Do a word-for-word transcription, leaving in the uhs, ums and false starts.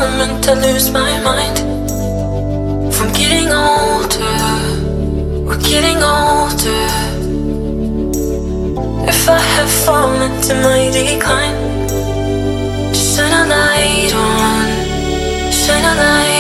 moment I lose my mind. From getting older, we're getting older. If I have fallen to my decline, just shine a light on, shine a light.